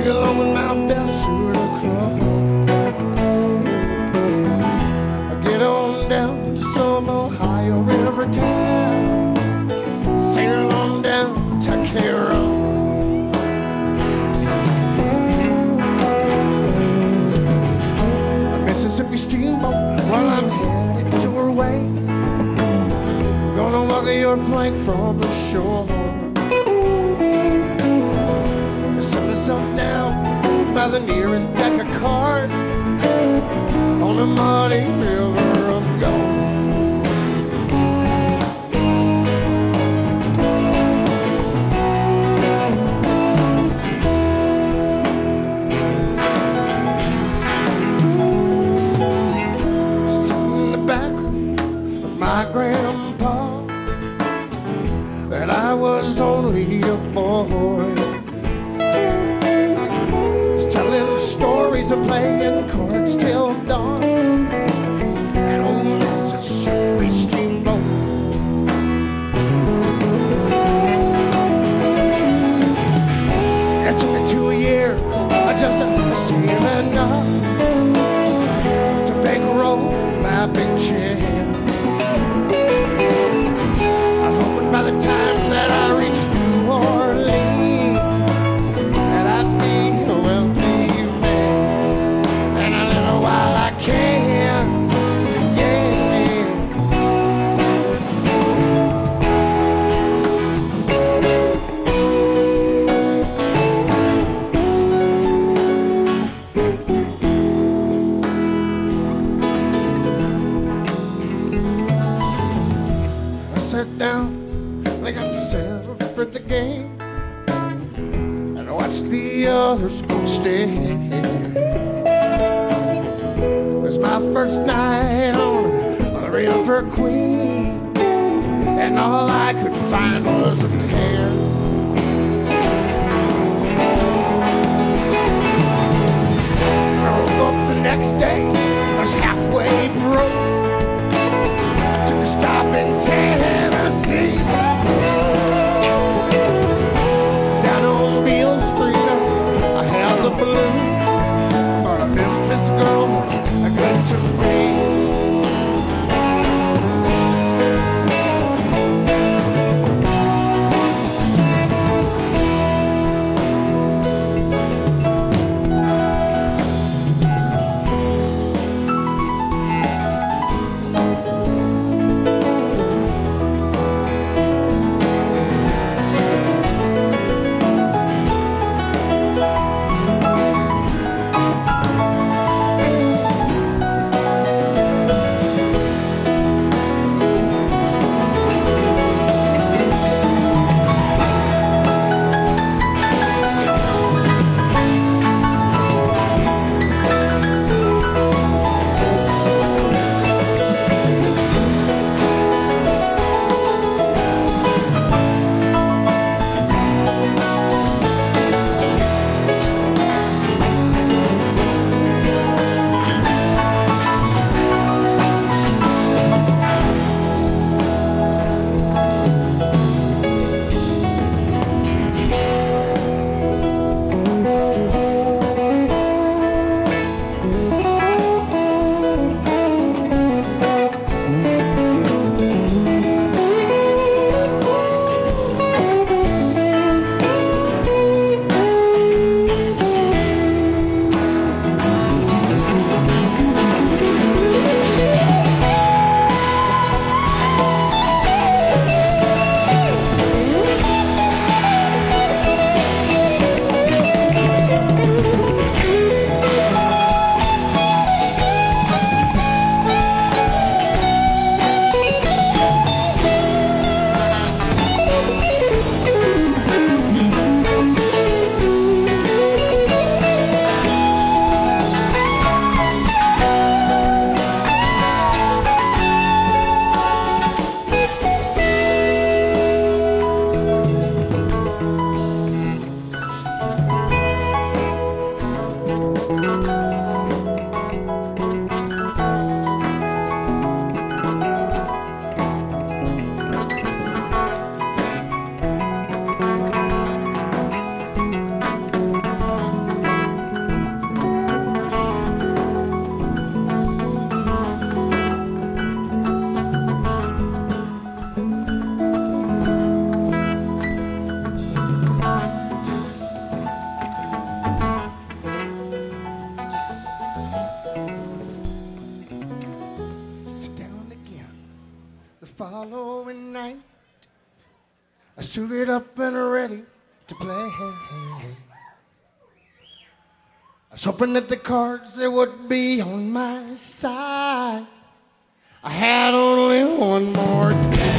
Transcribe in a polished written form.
along with my best suit of clothes. I get on down to some Ohio River town, sail on down to Cairo. A Mississippi steamboat while I'm headed your way. I'm gonna walk your plank from the shore. Set myself down by the nearest deck of cart on the muddy river of gold. Sitting in the back of my grandpa, that I was only a boy, stories and playing cards till dawn. That old Mississippi steamboat. It took me 2 years just to save enough to bankroll my big chair. I'm hoping by the time that I reach New Orleans that I'd be a wealthy can, yeah. I sat down, I got set up for the game, and I watched the others go stay. It was my first night on the River Queen, and all I could find was a pair. I woke up the next day, I was halfway broke. I took a stop in Tennessee. Down on Beale Street, I held the balloon, but a Memphis girl was good to me. suited up and ready to play. I was hoping that the cards they would be on my side. I had only one more day.